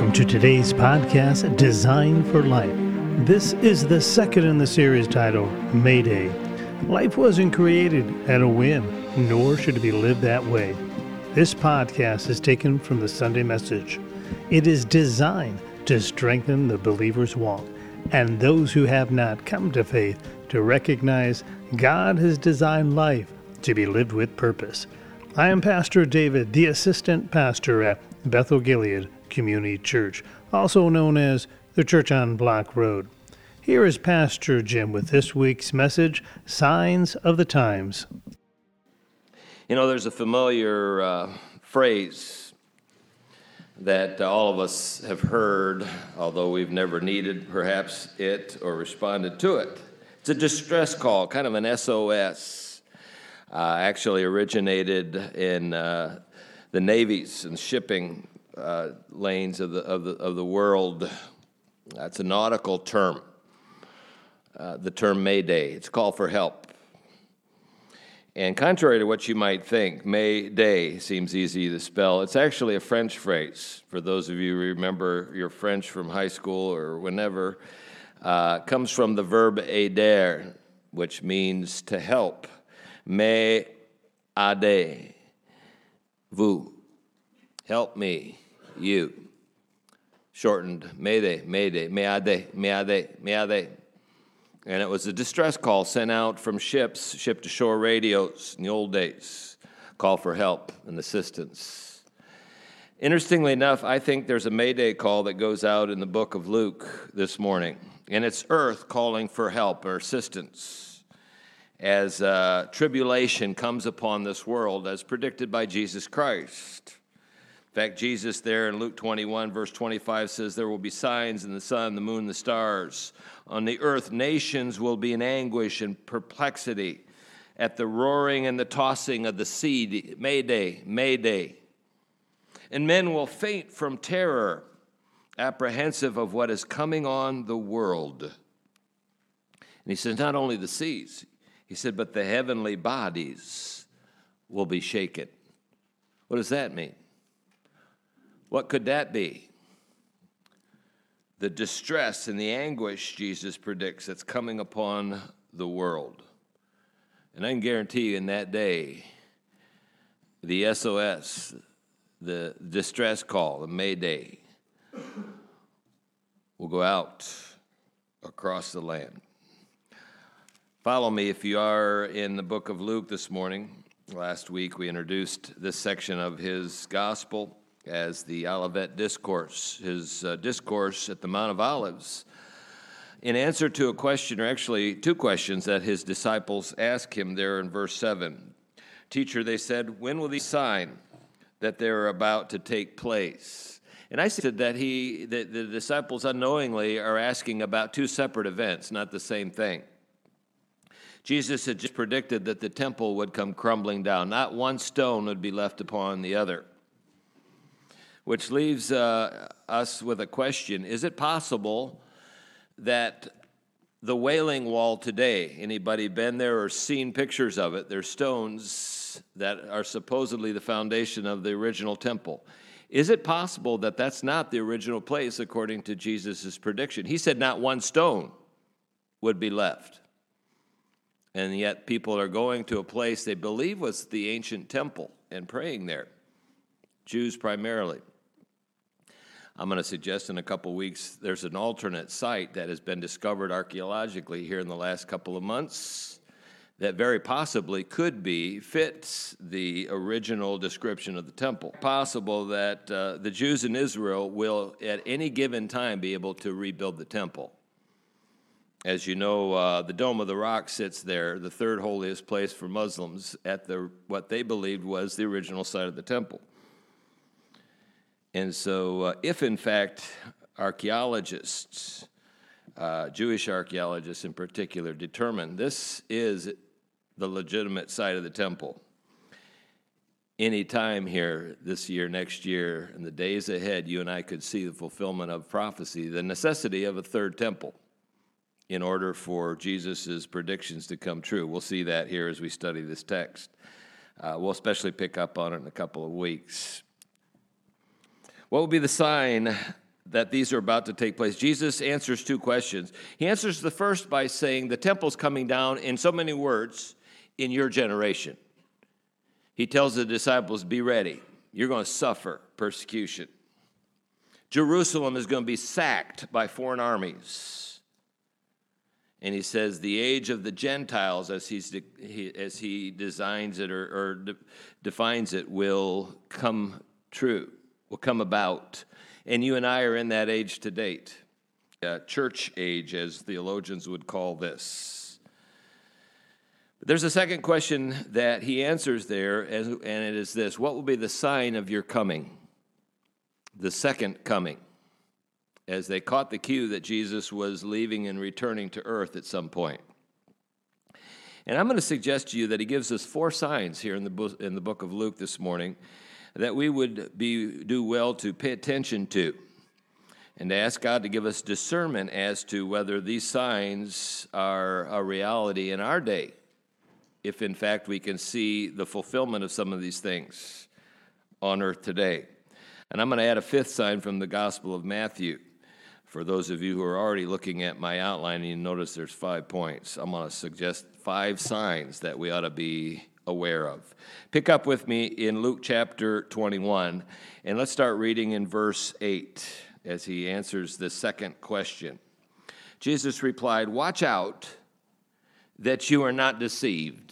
Welcome to today's podcast, Design for Life. This is the second in the series titled Mayday. Life wasn't created at a whim, nor should it be lived that way. This podcast is taken from the Sunday message. It is designed to strengthen the believer's walk and those who have not come to faith to recognize God has designed life to be lived with purpose. I am Pastor David, the assistant pastor at Bethel Gilead Community Church, also known as the Church on Block Road. Here is Pastor Jim with this week's message, Signs of the Times. You know, there's a familiar phrase that all of us have heard, although we've never needed perhaps it or responded to it. It's a distress call, kind of an SOS. Actually originated in the navies and shipping lanes of the world. That's a nautical term. The term Mayday. It's a call for help. And contrary to what you might think, Mayday seems easy to spell. It's actually a French phrase. For those of you who remember your French from high school or whenever, comes from the verb aider, which means to help. M'aider, vous, help me, you. Shortened, m'aider, m'aider. And it was a distress call sent out from ships, ship-to-shore radios in the old days, call for help and assistance. Interestingly enough, I think there's a Mayday call that goes out in the book of Luke this morning, and it's Earth calling for help or assistance as tribulation comes upon this world as predicted by Jesus Christ. In fact, Jesus there in Luke 21, verse 25 says, there will be signs in the sun, the moon, the stars. On the earth, nations will be in anguish and perplexity at the roaring and the tossing of the sea. Mayday, Mayday. And men will faint from terror, apprehensive of what is coming on the world. And he says, not only the seas, he said, but the heavenly bodies will be shaken. What does that mean? What could that be? The distress and the anguish Jesus predicts that's coming upon the world. And I can guarantee you in that day, the SOS, the distress call, the Mayday, will go out across the land. Follow me if you are in the book of Luke this morning. Last week we introduced this section of his gospel as the Olivet Discourse, his discourse at the Mount of Olives, in answer to a question, or actually two questions that his disciples asked him there in verse 7. Teacher, they said, when will the sign that they're about to take place? And I said that the disciples unknowingly are asking about two separate events, not the same thing. Jesus had just predicted that the temple would come crumbling down. Not one stone would be left upon the other. Which leaves us with a question. Is it possible that the Wailing Wall today, anybody been there or seen pictures of it, there's stones that are supposedly the foundation of the original temple. Is it possible that that's not the original place according to Jesus' prediction? He said not one stone would be left. And yet people are going to a place they believe was the ancient temple and praying there. Jews primarily. I'm going to suggest in a couple weeks there's an alternate site that has been discovered archaeologically here in the last couple of months that very possibly fits the original description of the temple. Possible that the Jews in Israel will at any given time be able to rebuild the temple. As you know, the Dome of the Rock sits there, the third holiest place for Muslims, at what they believed was the original site of the temple. And so if, in fact, archaeologists, Jewish archaeologists in particular, determine this is the legitimate site of the temple, any time here this year, next year, in the days ahead, you and I could see the fulfillment of prophecy, the necessity of a third temple, in order for Jesus' predictions to come true. We'll see that here as we study this text. We'll especially pick up on it in a couple of weeks. What will be the sign that these are about to take place. Jesus answers two questions. He answers the first by saying, the temple's coming down, in so many words, in your generation. He tells the disciples, be ready. You're going to suffer persecution. Jerusalem is going to be sacked by foreign armies. And he says the age of the Gentiles, as he designs it or defines it, will come true, will come about. And you and I are in that age to date, church age, as theologians would call this. But there's a second question that he answers there, and it is this: what will be the sign of your coming? The second coming, as they caught the cue that Jesus was leaving and returning to earth at some point. And I'm going to suggest to you that he gives us 4 signs here in the book of Luke this morning that we would do well to pay attention to and to ask God to give us discernment as to whether these signs are a reality in our day, if in fact we can see the fulfillment of some of these things on earth today. And I'm going to add a 5th sign from the Gospel of Matthew. For those of you who are already looking at my outline, you notice there's 5 points. I'm going to suggest 5 signs that we ought to be aware of. Pick up with me in Luke chapter 21, and let's start reading in verse 8 as he answers the second question. Jesus replied, "Watch out that you are not deceived.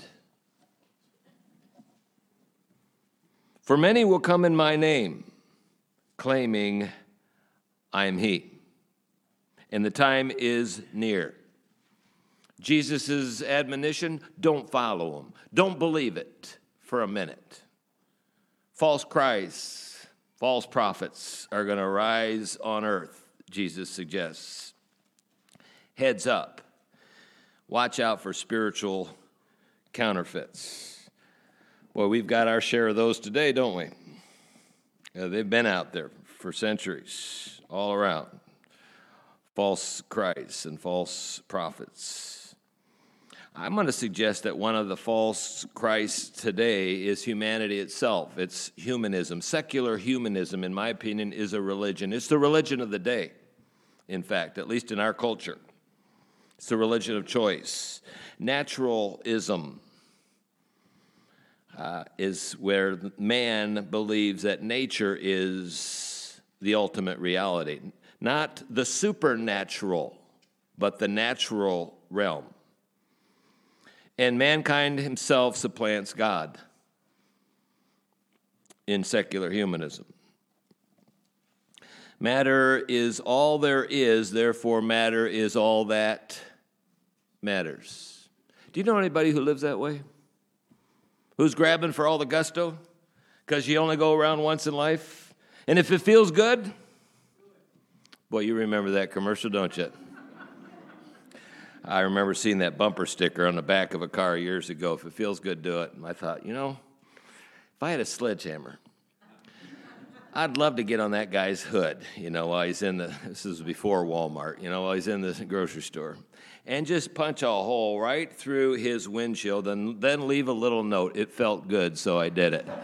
For many will come in my name, claiming, I am he. And the time is near." Jesus' admonition, don't follow him. Don't believe it for a minute. False Christs, false prophets are going to rise on earth, Jesus suggests. Heads up. Watch out for spiritual counterfeits. Well, we've got our share of those today, don't we? They've been out there for centuries, all around. False Christs and false prophets. I'm going to suggest that one of the false Christs today is humanity itself. It's humanism. Secular humanism, in my opinion, is a religion. It's the religion of the day, in fact, at least in our culture. It's the religion of choice. Naturalism is where man believes that nature is the ultimate reality. Not the supernatural, but the natural realm. And mankind himself supplants God in secular humanism. Matter is all there is, therefore matter is all that matters. Do you know anybody who lives that way? Who's grabbing for all the gusto? Because you only go around once in life? And if it feels good? Boy, you remember that commercial, don't you? I remember seeing that bumper sticker on the back of a car years ago. If it feels good, do it. And I thought, if I had a sledgehammer, I'd love to get on that guy's hood, while he's this is before Walmart, while he's in the grocery store, and just punch a hole right through his windshield and then leave a little note. It felt good, so I did it.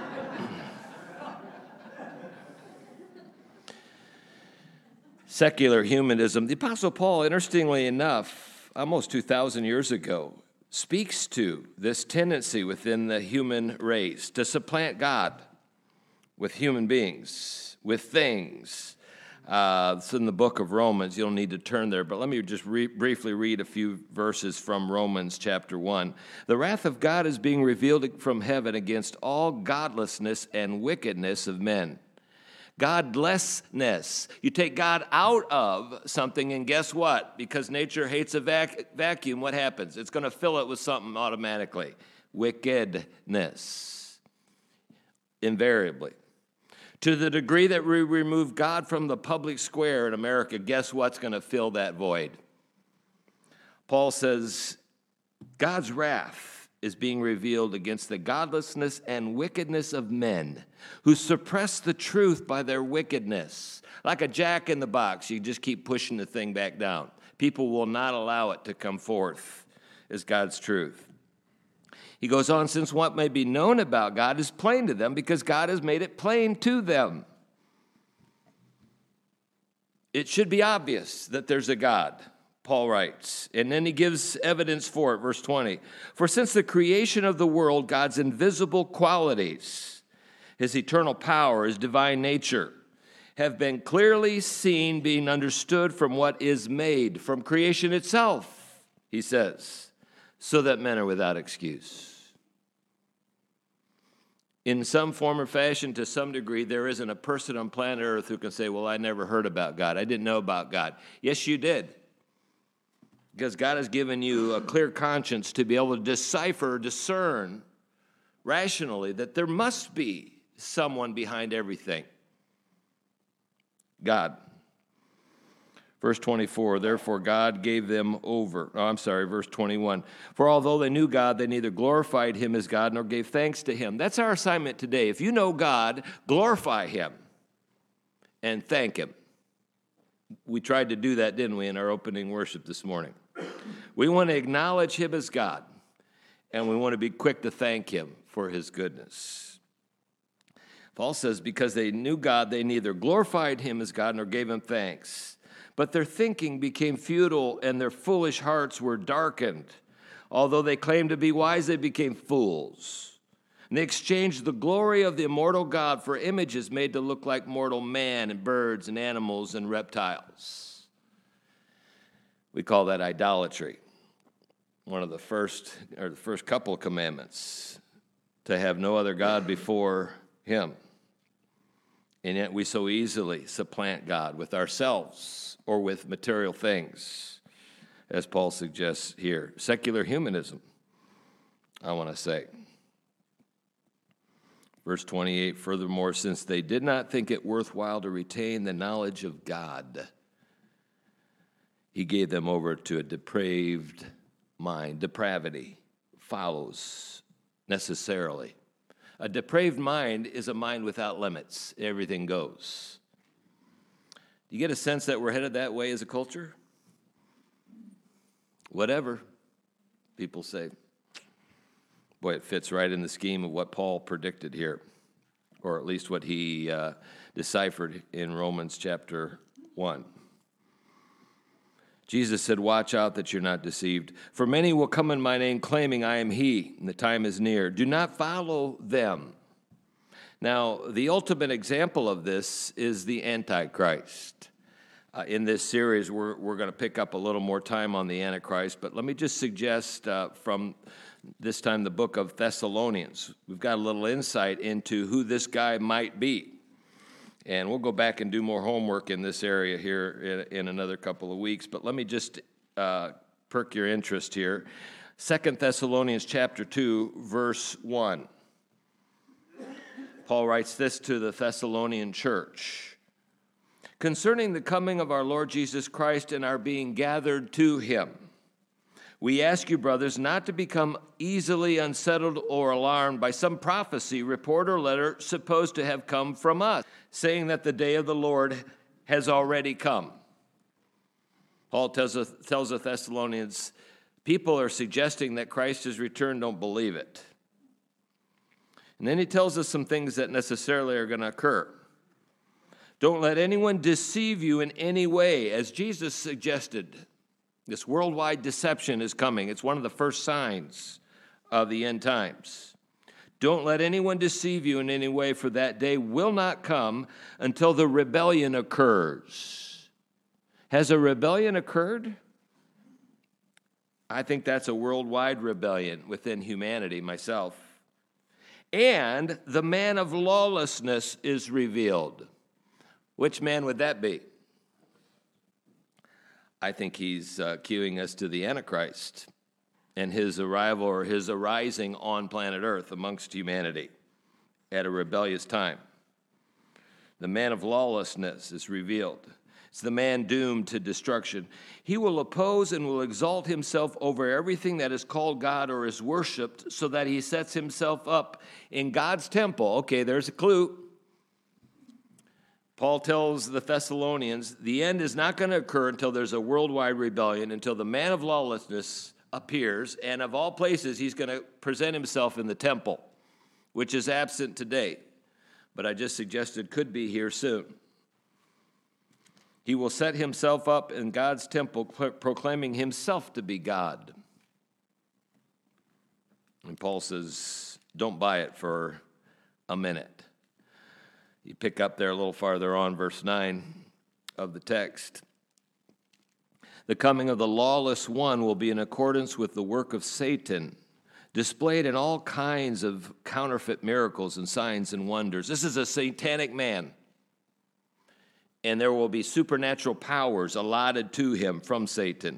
Secular humanism. The Apostle Paul, interestingly enough, almost 2,000 years ago, speaks to this tendency within the human race to supplant God with human beings, with things. It's in the book of Romans. You don't need to turn there, but let me just briefly read a few verses from Romans chapter 1. The wrath of God is being revealed from heaven against all godlessness and wickedness of men. Godlessness. You take God out of something, and guess what? Because nature hates a vacuum, what happens? It's going to fill it with something automatically. Wickedness. Invariably. To the degree that we remove God from the public square in America, guess what's going to fill that void? Paul says, God's wrath is being revealed against the godlessness and wickedness of men who suppress the truth by their wickedness. Like a jack in the box, you just keep pushing the thing back down. People will not allow it to come forth as God's truth. He goes on, since what may be known about God is plain to them because God has made it plain to them. It should be obvious that there's a God, Paul writes. And then he gives evidence for it, verse 20. For since the creation of the world, God's invisible qualities, his eternal power, his divine nature, have been clearly seen, being understood from what is made, from creation itself, he says, so that men are without excuse. In some form or fashion, to some degree, there isn't a person on planet Earth who can say, well, I never heard about God. I didn't know about God. Yes, you did. Because God has given you a clear conscience to be able to decipher, discern rationally that there must be someone behind everything. God. Verse 24, therefore God gave them over. Verse 21. For although they knew God, they neither glorified him as God nor gave thanks to him. That's our assignment today. If you know God, glorify him and thank him. We tried to do that, didn't we, in our opening worship this morning? We want to acknowledge him as God, and we want to be quick to thank him for his goodness. Paul says, because they knew God, they neither glorified him as God nor gave him thanks. But their thinking became futile, and their foolish hearts were darkened. Although they claimed to be wise, they became fools. And they exchanged the glory of the immortal God for images made to look like mortal man and birds and animals and reptiles. We call that idolatry. One of the first couple of commandments, to have no other God before him. And yet we so easily supplant God with ourselves or with material things, as Paul suggests here. Secular humanism, I want to say. Verse 28, furthermore, since they did not think it worthwhile to retain the knowledge of God, he gave them over to a depraved mind. Depravity follows necessarily. A depraved mind is a mind without limits. Everything goes. Do you get a sense that we're headed that way as a culture? Whatever, people say. Boy, it fits right in the scheme of what Paul predicted here, or at least what he deciphered in Romans chapter 1. Jesus said, watch out that you're not deceived. For many will come in my name claiming I am he, and the time is near. Do not follow them. Now, the ultimate example of this is the Antichrist. In this series, we're going to pick up a little more time on the Antichrist, but let me just suggest from this time the book of Thessalonians, we've got a little insight into who this guy might be. And we'll go back and do more homework in this area here in another couple of weeks. But let me just perk your interest here. 2 Thessalonians chapter 2, verse 1. Paul writes this to the Thessalonian church. Concerning the coming of our Lord Jesus Christ and our being gathered to him, we ask you, brothers, not to become easily unsettled or alarmed by some prophecy, report, or letter supposed to have come from us, saying that the day of the Lord has already come. Paul tells the Thessalonians, people are suggesting that Christ has returned, don't believe it. And then he tells us some things that necessarily are going to occur. Don't let anyone deceive you in any way, as Jesus suggested. This worldwide deception is coming. It's one of the first signs of the end times. Don't let anyone deceive you in any way, for that day will not come until the rebellion occurs. Has a rebellion occurred? I think that's a worldwide rebellion within humanity, myself. And the man of lawlessness is revealed. Which man would that be? I think he's cueing us to the Antichrist and his arrival or his arising on planet Earth amongst humanity at a rebellious time. The man of lawlessness is revealed. It's the man doomed to destruction. He will oppose and will exalt himself over everything that is called God or is worshipped, so that he sets himself up in God's temple. Okay, there's a clue. Paul tells the Thessalonians, the end is not going to occur until there's a worldwide rebellion, until the man of lawlessness appears, and of all places, he's going to present himself in the temple, which is absent today, but I just suggested could be here soon. He will set himself up in God's temple, proclaiming himself to be God. And Paul says, don't buy it for a minute. You pick up there a little farther on, verse 9 of the text. The coming of the lawless one will be in accordance with the work of Satan, displayed in all kinds of counterfeit miracles and signs and wonders. This is a satanic man, and there will be supernatural powers allotted to him from Satan.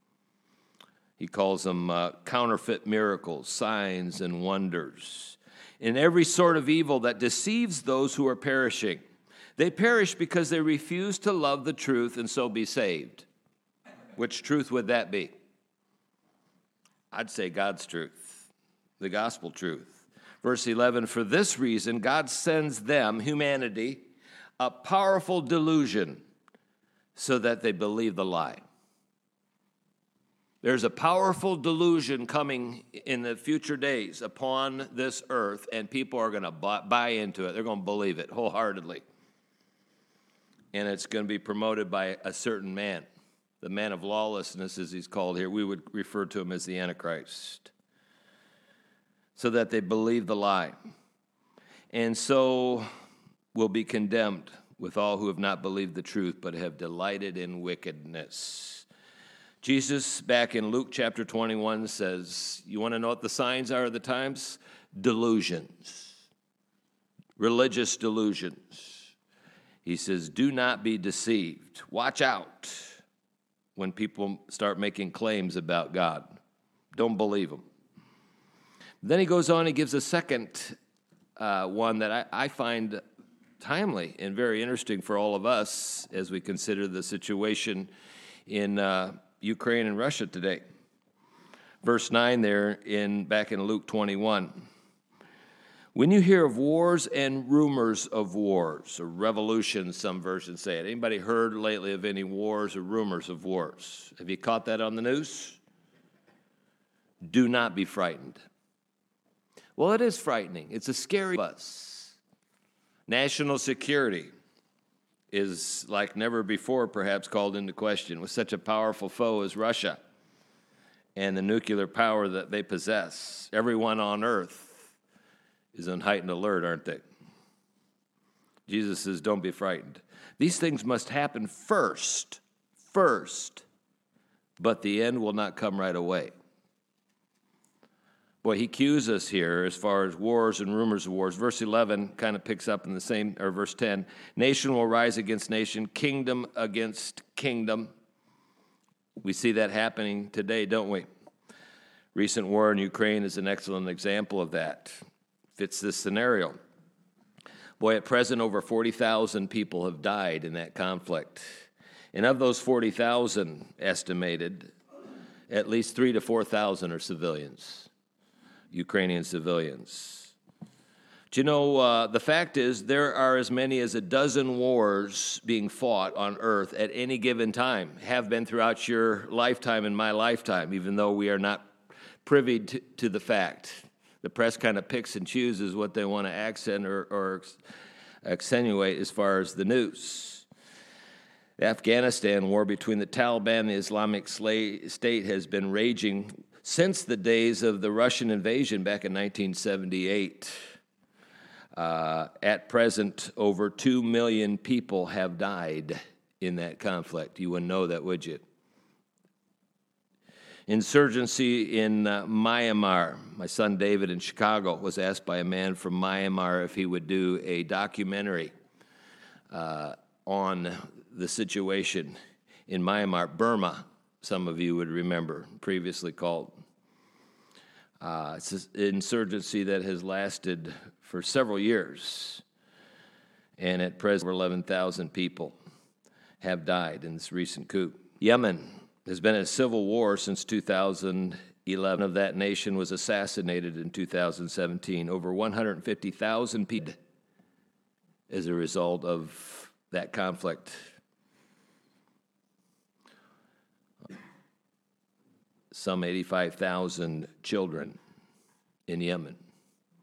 He calls them counterfeit miracles, signs and wonders, in every sort of evil that deceives those who are perishing. They perish because they refuse to love the truth and so be saved. Which truth would that be? I'd say God's truth, the gospel truth. Verse 11, for this reason, God sends them, humanity, a powerful delusion so that they believe the lie. There's a powerful delusion coming in the future days upon this earth, and people are going to buy into it. They're going to believe it wholeheartedly. And it's going to be promoted by a certain man. The man of lawlessness, as he's called here, we would refer to him as the Antichrist, so that they believe the lie, and so will be condemned with all who have not believed the truth, but have delighted in wickedness. Jesus, back in Luke chapter 21, says, you want to know what the signs are of the times? Delusions, religious delusions. He says, do not be deceived. Watch out when people start making claims about God. Don't believe them. Then he goes on, he gives a second one that I find timely and very interesting for all of us as we consider the situation in Ukraine and Russia today. Verse 9 there, back in Luke 21. When you hear of wars and rumors of wars, or revolutions, some versions say it. Anybody heard lately of any wars or rumors of wars? Have you caught that on the news? Do not be frightened. Well, it is frightening. It's a scary buzz. National security is like never before perhaps called into question with such a powerful foe as Russia and the nuclear power that they possess. Everyone on earth is on heightened alert, aren't they? Jesus says, don't be frightened. These things must happen first, but the end will not come right away. Boy, he cues us here as far as wars and rumors of wars. Verse 11 kind of picks up in the same, or verse 10, nation will rise against nation, kingdom against kingdom. We see that happening today, don't we? Recent war in Ukraine is an excellent example of that. Fits this scenario. Boy, at present, over 40,000 people have died in that conflict. And of those 40,000 estimated, at least 3,000 to 4,000 are civilians, Ukrainian civilians. Do you know, the fact is there are as many as a dozen wars being fought on earth at any given time, have been throughout your lifetime and my lifetime, even though we are not privy to the fact. The press kind of picks and chooses what they want to accent or accentuate as far as the news. The Afghanistan war between the Taliban and the Islamic State has been raging since the days of the Russian invasion back in 1978. At present, over 2 million people have died in that conflict. You wouldn't know that, would you? Insurgency in Myanmar. My son David in Chicago was asked by a man from Myanmar if he would do a documentary on the situation in Myanmar, Burma, some of you would remember, previously called. It's an insurgency that has lasted for several years, and at present over 11,000 people have died in this recent coup. Yemen has been in a civil war since 2011. Of that nation was assassinated in 2017. Over 150,000 people as a result of that conflict. Some 85,000 children in Yemen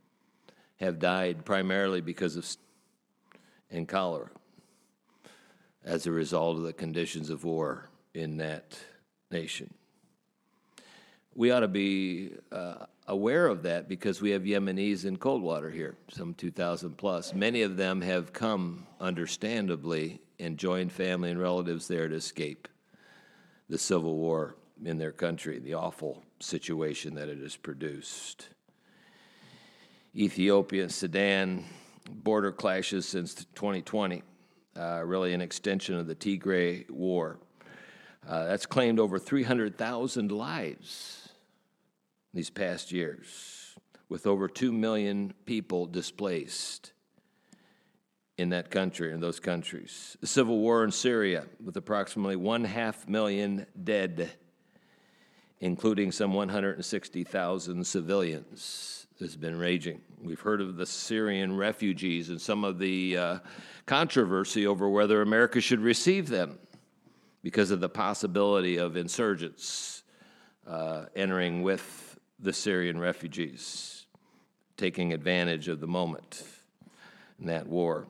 have died primarily because of and cholera. as a result of the conditions of war in that nation. We ought to be aware of that because we have Yemenis in Coldwater here, some 2,000 plus. Many of them have come, understandably, and joined family and relatives there to escape the civil war in their country, the awful situation that it has produced. Ethiopia and Sudan, border clashes since 2020, really an extension of the Tigray War. That's claimed over 300,000 lives these past years, with over 2 million people displaced in that country, in those countries. The civil war in Syria, with approximately 500,000 dead, including some 160,000 civilians, has been raging. We've heard of the Syrian refugees and some of the controversy over whether America should receive them because of the possibility of insurgents entering with the Syrian refugees, taking advantage of the moment in that war.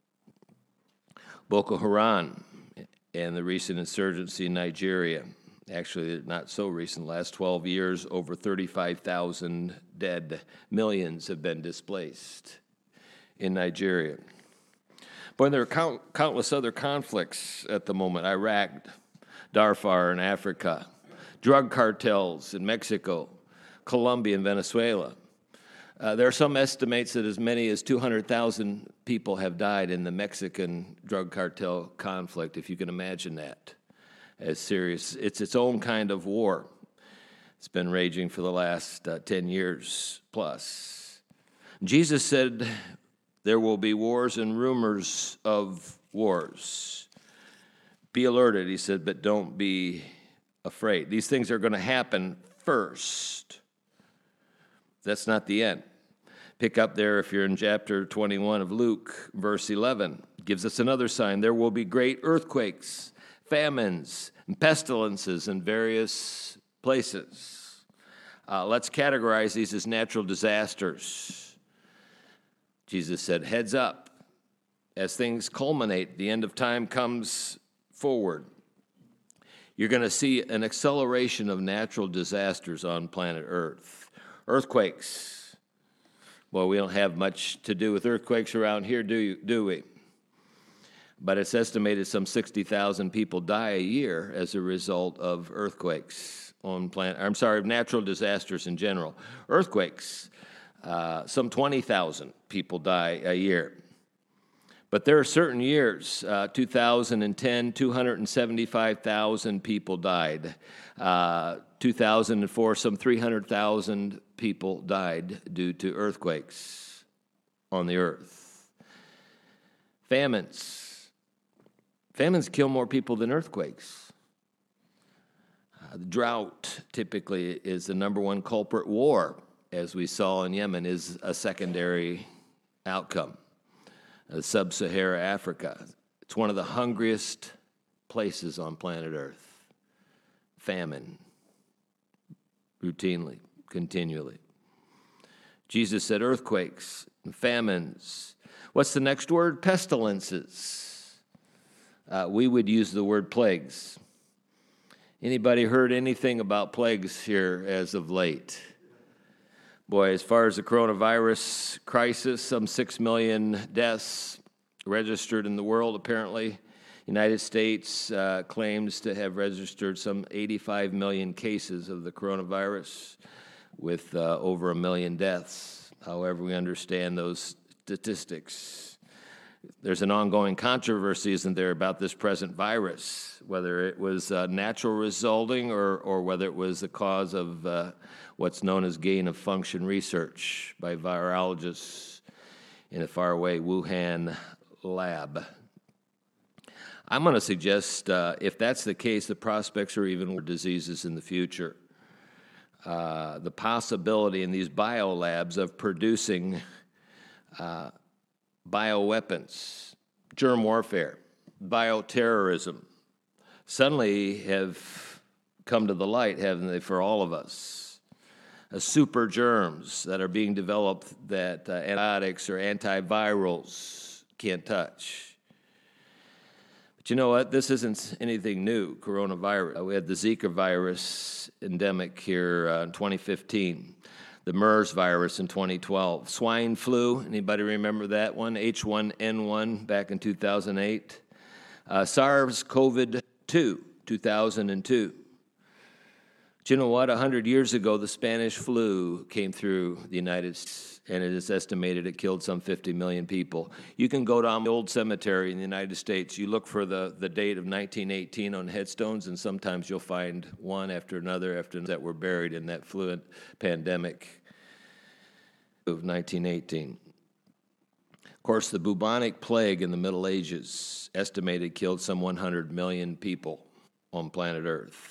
Boko Haram and the recent insurgency in Nigeria, actually not so recent, last 12 years, over 35,000 dead, millions have been displaced in Nigeria. But there are countless other conflicts at the moment. Iraq, Darfur in Africa, drug cartels in Mexico, Colombia and Venezuela. There are some estimates that as many as 200,000 people have died in the Mexican drug cartel conflict, if you can imagine that. As serious. It's its own kind of war. It's been raging for the last 10 years plus. Jesus said there will be wars and rumors of wars. Be alerted, he said, but don't be afraid. These things are going to happen first. That's not the end. Pick up there if you're in chapter 21 of Luke, verse 11. Gives us another sign. There will be great earthquakes, famines, and pestilences in various places. Let's categorize these as natural disasters. Jesus said, heads up. As things culminate, the end of time comes forward. You're going to see an acceleration of natural disasters on planet Earth. Earthquakes. Well, we don't have much to do with earthquakes around here, do we? But it's estimated some 60,000 people die a year as a result of earthquakes on natural disasters in general. Earthquakes, some 20,000 people die a year. But there are certain years, 2010, 275,000 people died. 2004, some 300,000 people died due to earthquakes on the earth. Famines. Famines kill more people than earthquakes. Drought typically is the number one culprit. War, as we saw in Yemen, is a secondary outcome. Sub-Saharan Africa. It's one of the hungriest places on planet Earth. Famine. Routinely, continually. Jesus said earthquakes, famines. What's the next word? Pestilences. We would use the word plagues. Anybody heard anything about plagues here as of late? Boy, as far as the coronavirus crisis, some 6 million deaths registered in the world, apparently. United States claims to have registered some 85 million cases of the coronavirus with over 1 million deaths. However, we understand those statistics. There's an ongoing controversy, isn't there, about this present virus, whether it was natural resulting or whether it was the cause of what's known as gain-of-function research by virologists in a faraway Wuhan lab. I'm going to suggest, if that's the case, the prospects are even more diseases in the future. The possibility in these biolabs of producing bioweapons, germ warfare, bioterrorism, suddenly have come to the light, haven't they, for all of us? Super germs that are being developed that antibiotics or antivirals can't touch. But you know what? This isn't anything new, coronavirus. We had the Zika virus endemic here in 2015, the MERS virus in 2012, swine flu, anybody remember that one? H1N1 back in 2008, SARS-CoV-2, 2002. But you know what? 100 years ago, the Spanish flu came through the United States, and it is estimated it killed some 50 million people. You can go down the old cemetery in the United States. You look for the date of 1918 on headstones, and sometimes you'll find one after another that were buried in that flu pandemic of 1918. Of course, the bubonic plague in the Middle Ages estimated killed some 100 million people on planet Earth.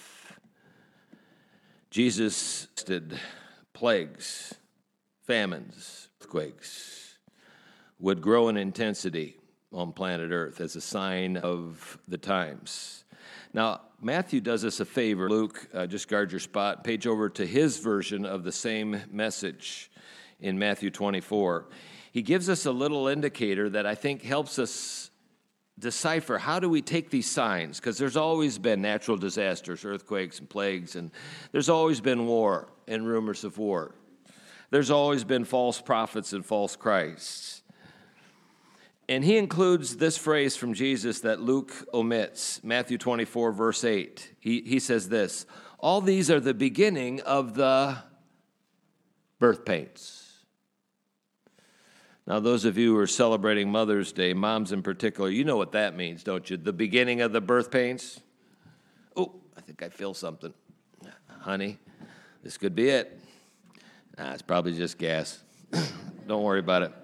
Jesus did plagues, famines, earthquakes would grow in intensity on planet Earth as a sign of the times. Now, Matthew does us a favor. Luke, just guard your spot. Page over to his version of the same message in Matthew 24. He gives us a little indicator that I think helps us decipher how do we take these signs, because there's always been natural disasters, earthquakes and plagues, and there's always been war and rumors of war. There's always been false prophets and false Christs. And he includes this phrase from Jesus that Luke omits, Matthew 24, verse 8. He says this, all these are the beginning of the birth pains. Now, those of you who are celebrating Mother's Day, moms in particular, you know what that means, don't you? The beginning of the birth pains. Oh, I think I feel something. Honey, this could be it. It's probably just gas. Don't worry about it.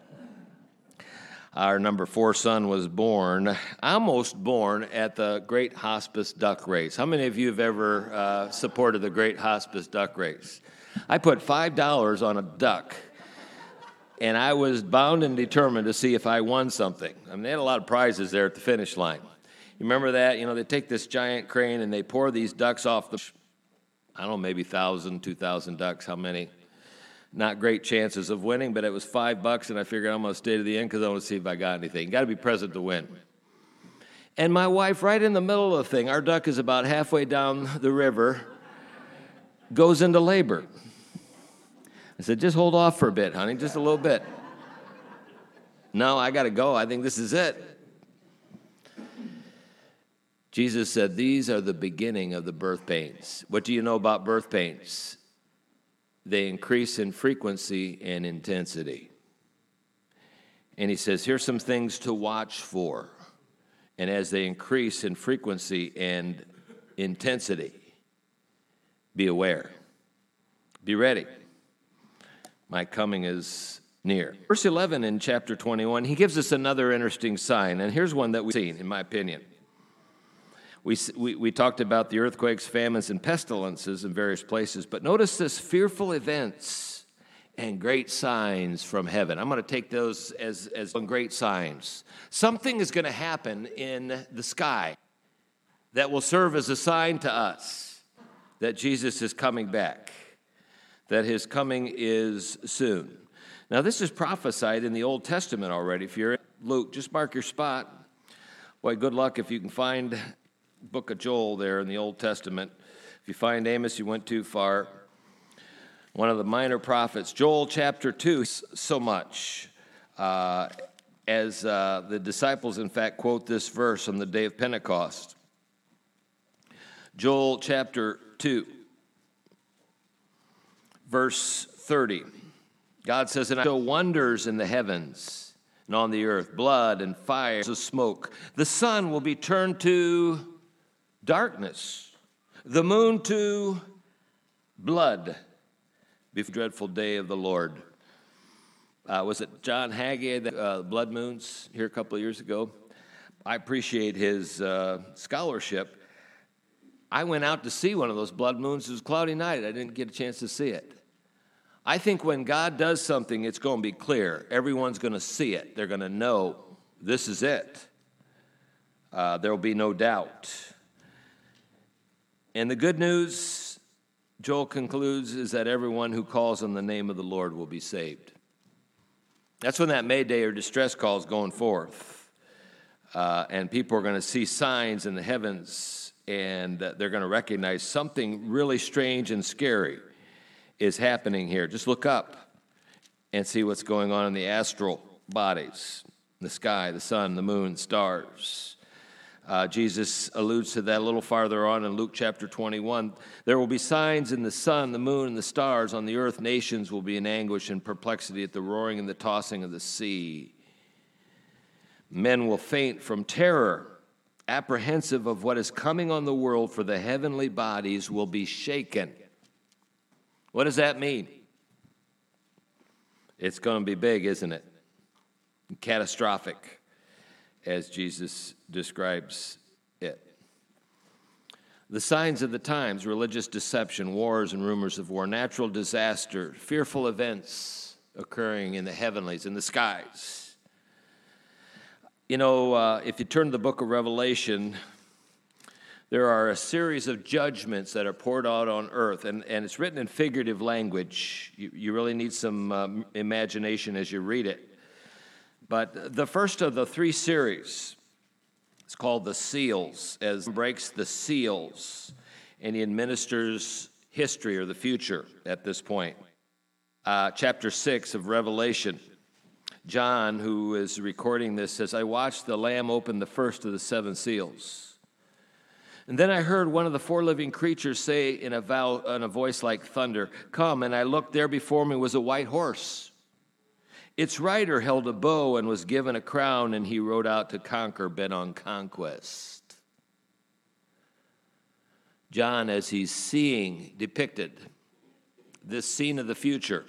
Our number 4 son was born, almost born, at the Great Hospice Duck Race. How many of you have ever supported the Great Hospice Duck Race? I put $5 on a duck. And I was bound and determined to see if I won something. I mean, they had a lot of prizes there at the finish line. You remember that? You know, they take this giant crane and they pour these ducks off the, I don't know, maybe 1,000, 2,000 ducks, how many? Not great chances of winning, but it was $5, and I figured I'm going to stay to the end because I want to see if I got anything. Got to be present to win. And my wife, right in the middle of the thing, our duck is about halfway down the river, goes into labor. I said, just hold off for a bit, honey, just a little bit. No, I got to go. I think this is it. Jesus said, these are the beginning of the birth pains. What do you know about birth pains? They increase in frequency and intensity. And he says, here's some things to watch for. And as they increase in frequency and intensity, be aware. Be ready. My coming is near. Verse 11 in chapter 21, he gives us another interesting sign, and here's one that we've seen, in my opinion. We talked about the earthquakes, famines, and pestilences in various places, but notice this fearful events and great signs from heaven. I'm going to take those as great signs. Something is going to happen in the sky that will serve as a sign to us that Jesus is coming back, that his coming is soon. Now, this is prophesied in the Old Testament already. If you're in Luke, just mark your spot. Boy, good luck if you can find book of Joel there in the Old Testament. If you find Amos, you went too far. One of the minor prophets, Joel chapter 2, so much. As the disciples, in fact, quote this verse on the day of Pentecost. Joel chapter 2. Verse 30, God says, and I show wonders in the heavens and on the earth, blood and fire of smoke. The sun will be turned to darkness, the moon to blood, before the dreadful day of the Lord. Was it John Hagee, the blood moons, here a couple of years ago? I appreciate his scholarship. I went out to see one of those blood moons. It was a cloudy night. I didn't get a chance to see it. I think when God does something, it's going to be clear. Everyone's going to see it. They're going to know this is it. There will be no doubt. And the good news, Joel concludes, is that everyone who calls on the name of the Lord will be saved. That's when that Mayday or distress call is going forth. and people are going to see signs in the heavens, and they're going to recognize something really strange and scary is happening here. Just look up and see what's going on in the astral bodies, the sky, the sun, the moon, stars. Jesus alludes to that a little farther on in Luke chapter 21. There will be signs in the sun, the moon, and the stars. On the earth, nations will be in anguish and perplexity at the roaring and the tossing of the sea. Men will faint from terror, apprehensive of what is coming on the world, for the heavenly bodies will be shaken. What does that mean? It's going to be big, isn't it? Catastrophic, as Jesus describes it. The signs of the times: religious deception, wars and rumors of war, natural disaster, fearful events occurring in the heavenlies, in the skies. You know, if you turn to the book of Revelation, there are a series of judgments that are poured out on earth, and it's written in figurative language. You really need some imagination as you read it. But the first of the three series is called the seals, as he breaks the seals, and he administers history or the future at this point. Chapter 6 of Revelation, John, who is recording this, says, I watched the Lamb open the first of the seven seals. And then I heard one of the four living creatures say in a voice like thunder, Come, and I looked, there before me was a white horse. Its rider held a bow and was given a crown, and he rode out to conquer, bent on conquest. John, as he's seeing depicted this scene of the future,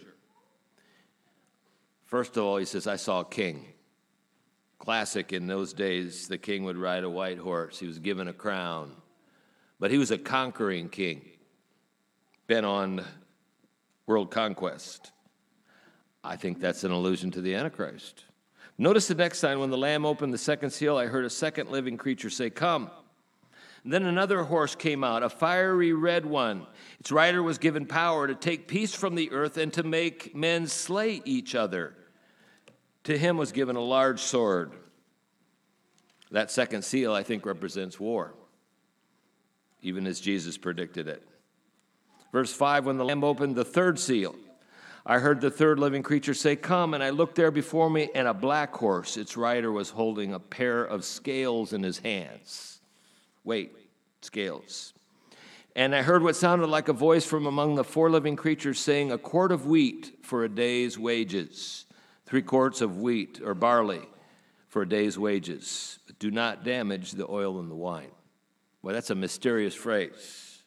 first of all, he says, I saw a king. Classic in those days, the king would ride a white horse. He was given a crown. But he was a conquering king, bent on world conquest. I think that's an allusion to the Antichrist. Notice the next sign. When the Lamb opened the second seal, I heard a second living creature say, Come. And then another horse came out, a fiery red one. Its rider was given power to take peace from the earth and to make men slay each other. To him was given a large sword. That second seal, I think, represents war, even as Jesus predicted it. Verse 5, when the Lamb opened the third seal, I heard the third living creature say, Come, and I looked there before me, and a black horse. Its rider was holding a pair of scales in his hands. Wait, scales. And I heard what sounded like a voice from among the four living creatures saying, A quart of wheat for a day's wages, 3 quarts of wheat or barley for a day's wages. But do not damage the oil and the wine. Well, that's a mysterious phrase.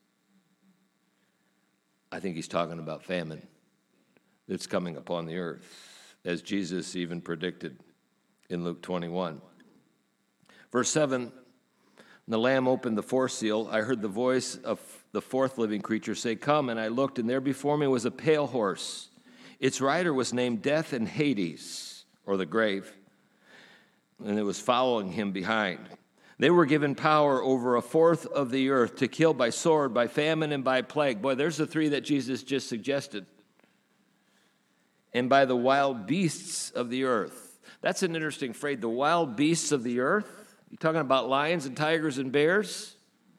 I think he's talking about famine that's coming upon the earth, as Jesus even predicted in Luke 21. Verse 7, when the Lamb opened the fourth seal, I heard the voice of the fourth living creature say, Come, and I looked, and there before me was a pale horse. Its rider was named Death and Hades, or the grave, and it was following him behind. They were given power over a fourth of the earth to kill by sword, by famine, and by plague. Boy, there's the three that Jesus just suggested. And by the wild beasts of the earth. That's an interesting phrase, the wild beasts of the earth. You talking about lions and tigers and bears?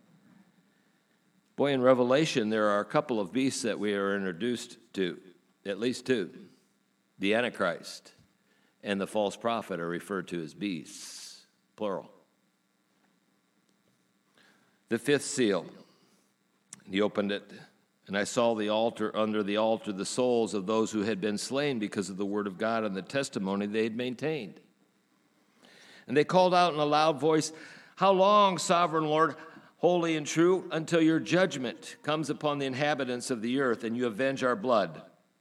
Boy, in Revelation, there are a couple of beasts that we are introduced to, at least two. The Antichrist and the false prophet are referred to as beasts, plural. The fifth seal, he opened it, and I saw the altar, under the altar, the souls of those who had been slain because of the word of God and the testimony they had maintained. And they called out in a loud voice, How long, sovereign Lord, holy and true, until your judgment comes upon the inhabitants of the earth and you avenge our blood?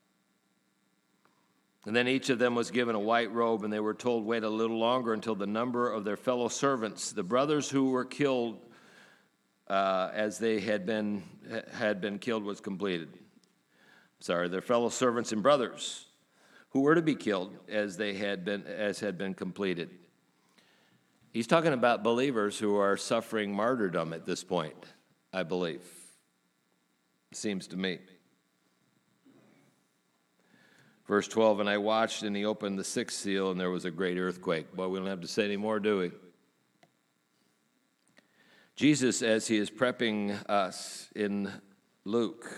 And then each of them was given a white robe, and they were told, Wait a little longer until the number of their fellow servants, the brothers who were killed as they had been killed, was completed. Their fellow servants and brothers who were to be killed as had been completed. He's talking about believers who are suffering martyrdom at this point, I believe. Seems to me. Verse 12, and I watched, and he opened the sixth seal, and there was a great earthquake. Boy, we don't have to say any more, do we? Jesus, as he is prepping us in Luke,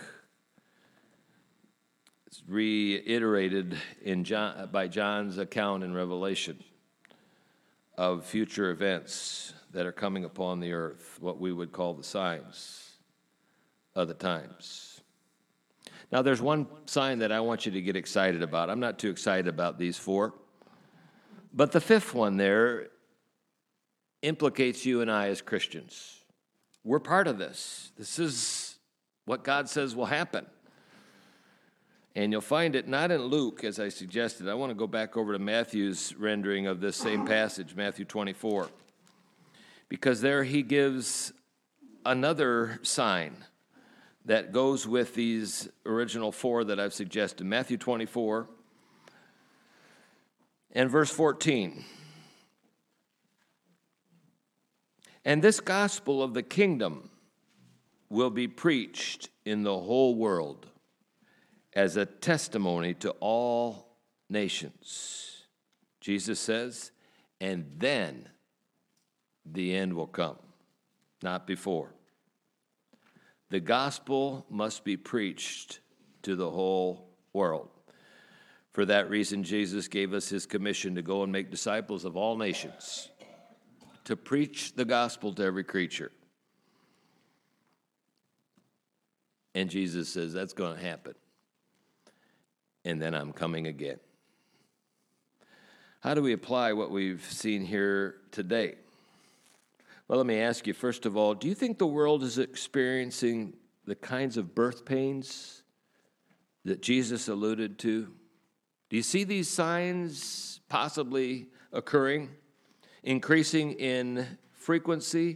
is reiterated by John's account in Revelation of future events that are coming upon the earth, what we would call the signs of the times. Now, there's one sign that I want you to get excited about. I'm not too excited about these four, but the fifth one there implicates you and I as Christians. We're part of this. This is what God says will happen. And you'll find it not in Luke, as I suggested. I want to go back over to Matthew's rendering of this same passage, Matthew 24, because there he gives another sign that goes with these original four that I've suggested. Matthew 24 and verse 14. And this gospel of the kingdom will be preached in the whole world as a testimony to all nations. Jesus says, and then the end will come, not before. The gospel must be preached to the whole world. For that reason, Jesus gave us his commission to go and make disciples of all nations, to preach the gospel to every creature. And Jesus says, that's going to happen. And then I'm coming again. How do we apply what we've seen here today? Well, let me ask you, first of all, do you think the world is experiencing the kinds of birth pains that Jesus alluded to? Do you see these signs possibly occurring, increasing in frequency,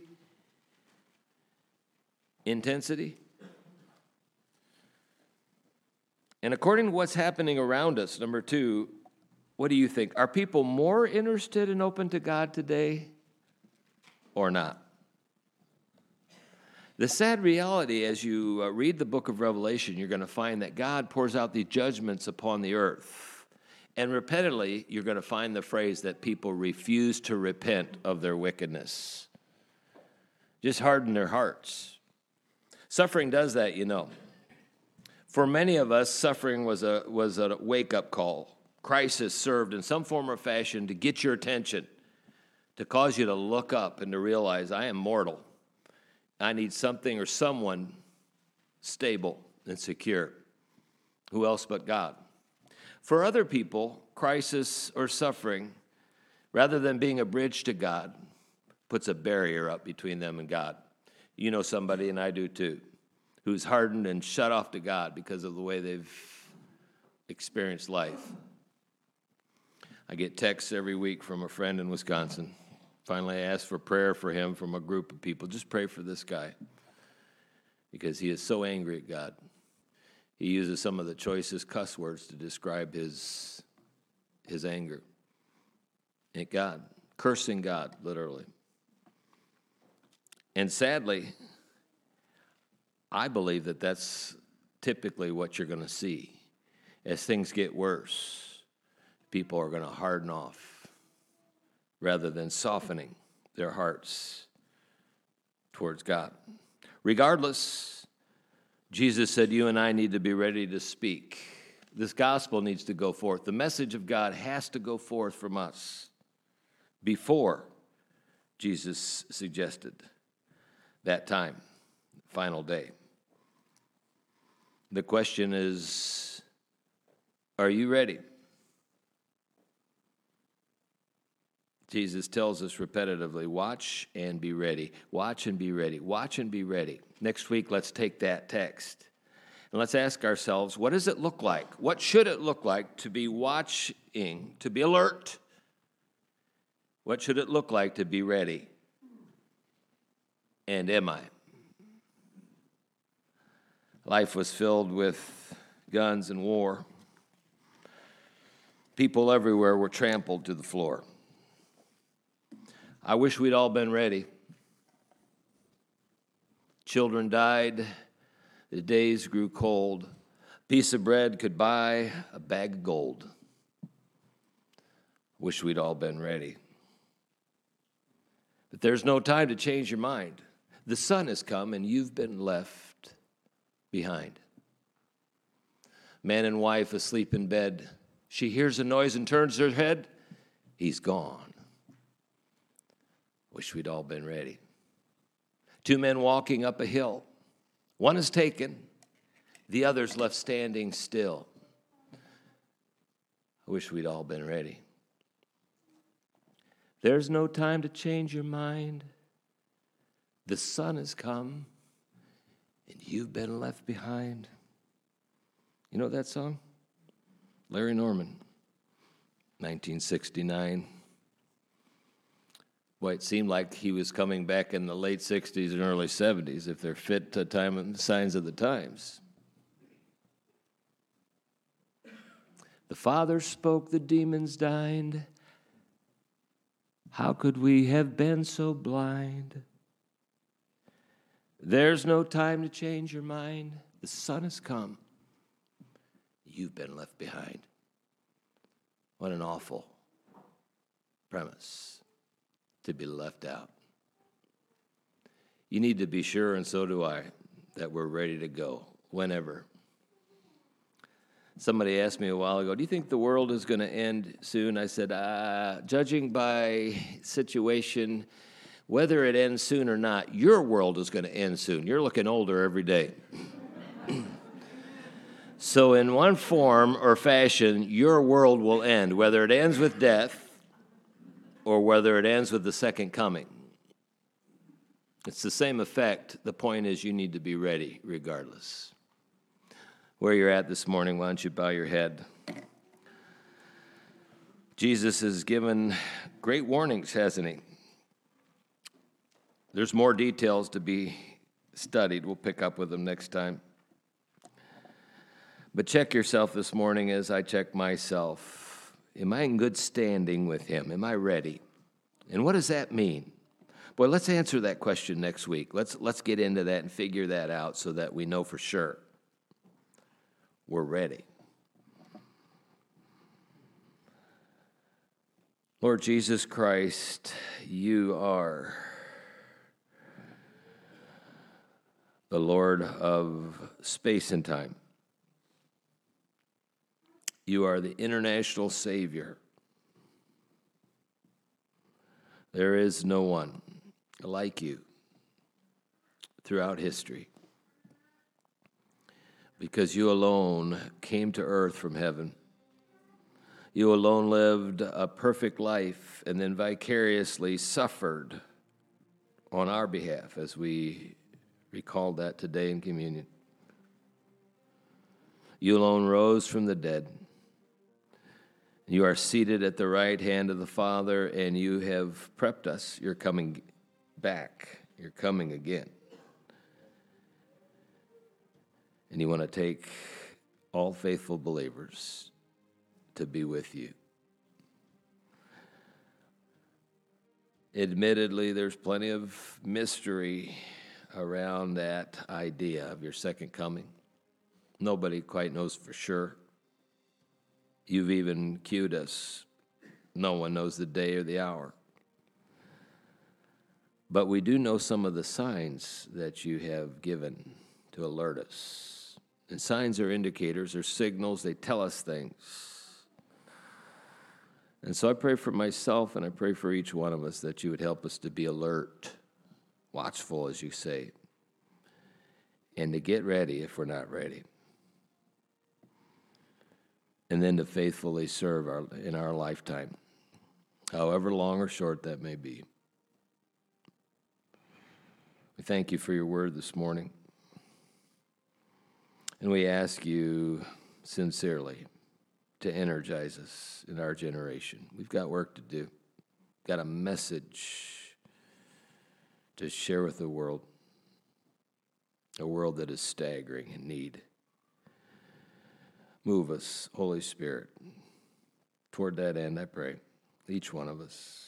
intensity? And according to what's happening around us, number two, what do you think? Are people more interested and open to God today or not? The sad reality, as you read the book of Revelation, you're going to find that God pours out these judgments upon the earth. And repeatedly, you're going to find the phrase that people refuse to repent of their wickedness. Just harden their hearts. Suffering does that, you know. For many of us, suffering was a wake-up call. Crisis served in some form or fashion to get your attention, to cause you to look up and to realize, I am mortal. I need something or someone stable and secure. Who else but God? For other people, crisis or suffering, rather than being a bridge to God, puts a barrier up between them and God. You know somebody, and I do too, who's hardened and shut off to God because of the way they've experienced life. I get texts every week from a friend in Wisconsin. Finally, I asked for prayer for him from a group of people. Just pray for this guy because he is so angry at God. He uses some of the choicest cuss words to describe his anger at God, cursing God, literally. And sadly, I believe that that's typically what you're going to see. As things get worse, people are going to harden off rather than softening their hearts towards God. Regardless, Jesus said you and I need to be ready to speak. This gospel needs to go forth. The message of God has to go forth from us before Jesus suggested that time, final day. The question is, are you ready? Jesus tells us repetitively, watch and be ready. Watch and be ready. Watch and be ready. Next week, let's take that text and let's ask ourselves, what does it look like? What should it look like to be watching, to be alert? What should it look like to be ready? And am I? Life was filled with guns and war. People everywhere were trampled to the floor. I wish we'd all been ready. Children died. The days grew cold. A piece of bread could buy a bag of gold. Wish we'd all been ready. But there's no time to change your mind. The Son has come and you've been left behind. Man and wife asleep in bed. She hears a noise and turns her head. He's gone. Wish we'd all been ready. Two men walking up a hill. One is taken, the other's left standing still. I wish we'd all been ready. There's no time to change your mind. The Son has come, and you've been left behind. You know that song? Larry Norman, 1969. Boy, it seemed like he was coming back in the late 60s and early 70s, if they're fit to time and signs of the times. The Father spoke, the demons dined. How could we have been so blind? There's no time to change your mind. The Son has come. You've been left behind. What an awful premise to be left out. You need to be sure, and so do I, that we're ready to go whenever. Somebody asked me a while ago, do you think the world is going to end soon? I said, judging by situation, whether it ends soon or not, your world is going to end soon. You're looking older every day. So in one form or fashion, your world will end, whether it ends with death or whether it ends with the second coming. It's the same effect. The point is you need to be ready regardless. Where you're at this morning, why don't you bow your head? Jesus has given great warnings, hasn't he? There's more details to be studied. We'll pick up with them next time. But check yourself this morning as I check myself. Am I in good standing with him? Am I ready? And what does that mean? Boy, let's answer that question next week. Let's get into that and figure that out so that we know for sure we're ready. Lord Jesus Christ, you are the Lord of space and time. You are the international Savior. There is no one like you throughout history, because you alone came to earth from heaven. You alone lived a perfect life and then vicariously suffered on our behalf, as we recall that today in communion. You alone rose from the dead. You are seated at the right hand of the Father, and you have prepped us. You're coming back. You're coming again. And you want to take all faithful believers to be with you. Admittedly, there's plenty of mystery around that idea of your second coming. Nobody quite knows for sure. You've even cued us. No one knows the day or the hour. But we do know some of the signs that you have given to alert us. And signs are indicators, they're signals, they tell us things. And so I pray for myself and I pray for each one of us that you would help us to be alert, watchful, as you say, and to get ready if we're not ready. And then to faithfully serve in our lifetime, however long or short that may be. We thank you for your word this morning. And we ask you sincerely to energize us in our generation. We've got work to do. We've got a message to share with the world, a world that is staggering in need. Move us, Holy Spirit. Toward that end, I pray, each one of us.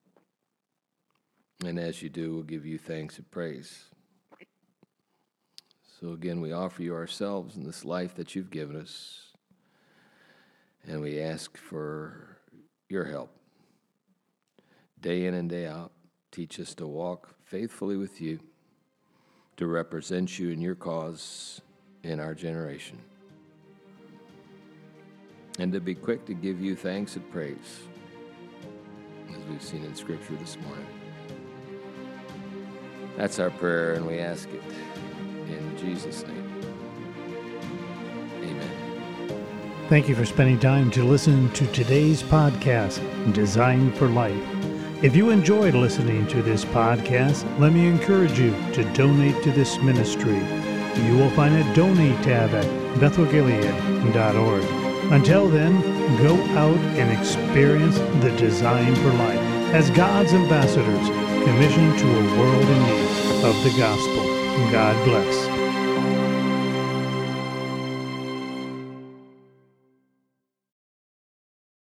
And as you do, we'll give you thanks and praise. So again, we offer you ourselves in this life that you've given us. And we ask for your help. Day in and day out, teach us to walk faithfully with you to represent you in your cause in our generation, and to be quick to give you thanks and praise, as we've seen in Scripture this morning. That's our prayer, and we ask it in Jesus' name. Amen. Thank you for spending time to listen to today's podcast, Design for Life. If you enjoyed listening to this podcast, let me encourage you to donate to this ministry. You will find a donate tab at bethelgilead.org. Until then, go out and experience the design for life as God's ambassadors commissioned to a world in need of the gospel. God bless.